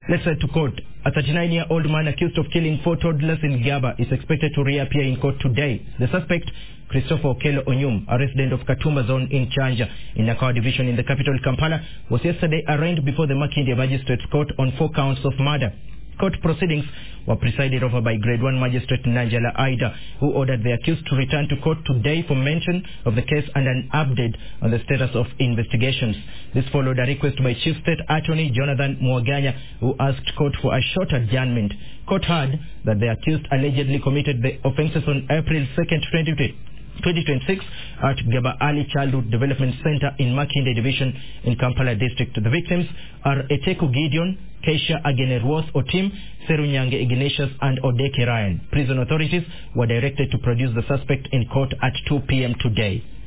Let's head to court. A 39-year-old man accused of killing 4 toddlers in Gaba is expected to reappear in court today. The suspect, Christopher Okello Onyum, a resident of Katumba Zone in Chanja, in Nakawa Division in the capital Kampala, was yesterday arraigned before the Makindye Magistrates Court on 4 counts of murder. Court proceedings were presided over by Grade 1 Magistrate Nanjala Aida, who ordered the accused to return to court today for mention of the case and an update on the status of investigations. This followed a request by Chief State Attorney Jonathan Mwaganya, who asked court for a short adjournment. Court heard that the accused allegedly committed the offences on April 2nd, 2026 at Gaba Ali Childhood Development Center in Makindye Division in Kampala District. The victims are Eteku Gideon, Keisha Agenerwas Otim, Serunyange Ignatius, and Odeke Ryan. Prison authorities were directed to produce the suspect in court at 2 p.m. today.